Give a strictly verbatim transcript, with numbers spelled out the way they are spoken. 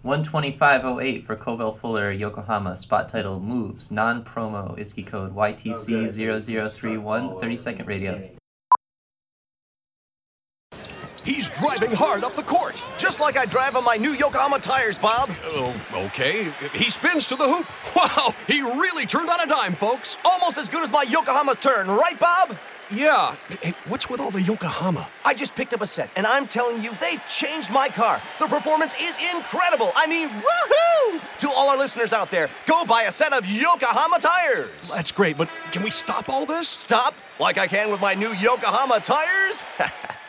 one twenty-five oh eight for Covell Fuller, Yokohama. Spot title Moves. Non-promo. I S K I code Y T C zero zero three one. thirty second radio. He's driving hard up the court. Just like I drive on my new Yokohama tires, Bob. Oh, okay. He spins to the hoop. Wow, he really turned on a dime, folks. Almost as good as my Yokohama's turn, right, Bob? Yeah. And what's with all the Yokohama? I just picked up a set, and I'm telling you, they've changed my car. The performance is incredible. I mean, woohoo! To all our listeners out there, go buy a set of Yokohama tires. That's great, but can we stop all this? Stop? Like I can with my new Yokohama tires?